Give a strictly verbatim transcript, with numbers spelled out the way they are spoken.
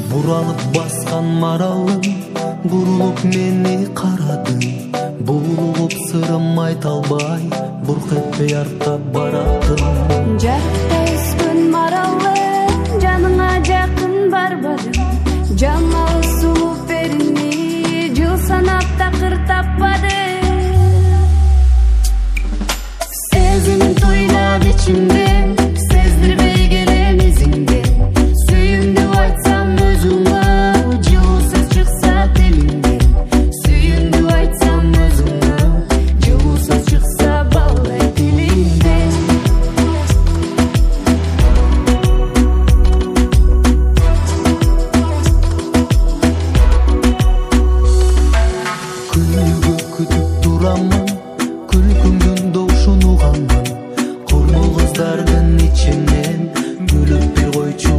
Буралып баскан маралым, бурулуп мени карадың. Булуп сырым айта албай, бурк этпей артта бараттым. Жарыкта өскөн маралы, жаныңа жакын барбадым. Жамал сулуу перини, жыл санап такыр таппадым. Сезимин тойлап ичимде, сездирбей келем изиңде. Сүйүмдү айтсам өзүңө, жылуу сөз чыкса тилиңден. Сүйүмдү айтсам өзүңө, жылуу сөз чыкса балдай тилиңден. Күнүгө күтүп турамын, күлкүңдүн добушун уганмын. Курмул кыздардын ичинен күлүп бир койчу